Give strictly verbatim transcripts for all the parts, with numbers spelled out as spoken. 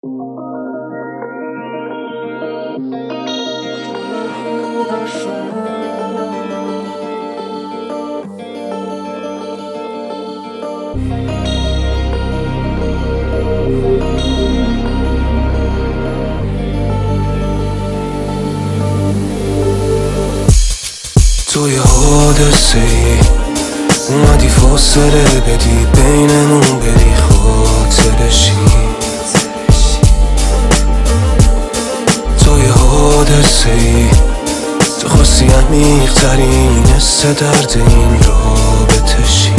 تو یه حادثه ای اومدی فاصله بدی بینمون بری خاطرشی. تو یه حادثه ای تو خواستی عمیق ترین حس درد این رابطه شی.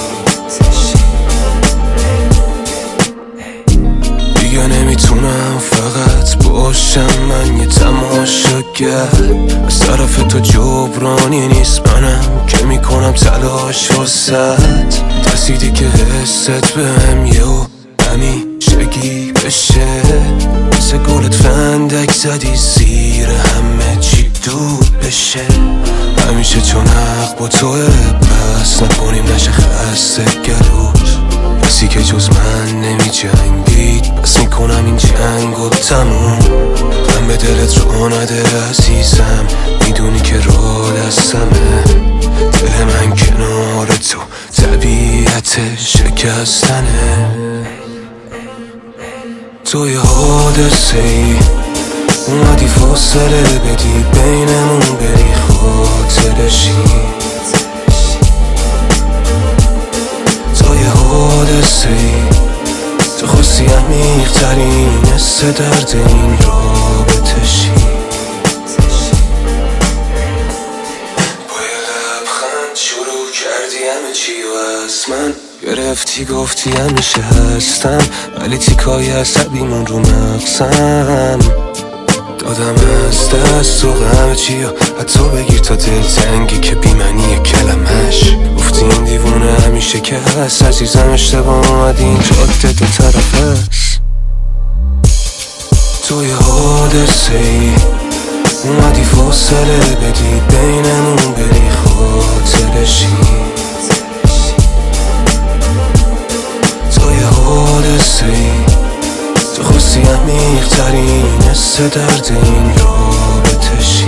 دیگه نمیتونم فقط باشم من یه تماشاگر، از طرف تو جبرانی نیست منم که میکنم تلاش واسد. ترسیدی که حست بهم یهو همیشگی بشه، مثل گلت فندک زدی زیر همه چی دود بشه. همیشه چون حق با توه پس نکنیم نشه خسته گلوت، کسی که جز من نمی جنگید پس میکنم این جنگو تموم. من به دلت رو نده عزیزم، میدونی که راه دستمه، دل من کنار تو طبیعت شکستنه. تو یه حادثه ای اومدی فاصله بدی بینمون بری خاطرشی. تو یه حادثه ای تو خواستی عمیق ترین حس درد این رابطه شی. با یه لبخند شروع کردی همه چی و از من گرفتی گفتی همیشه هستم، ولی تیکای عصبیمون رو مغزم دادم از دست و همه چی و حتی بگیر تا دلتنگی که بیمنی کلمش. گفتی این دیوونه همیشه که هست عزیزم، اشتباه اومدی این جاده دو طرف هست. تو یه حادثه ای اومدی فاصله بدی بینمون بری خاطرشی. تو یه حادثه ای تو خواستی عمیق ترین حس درد این رابطه شی.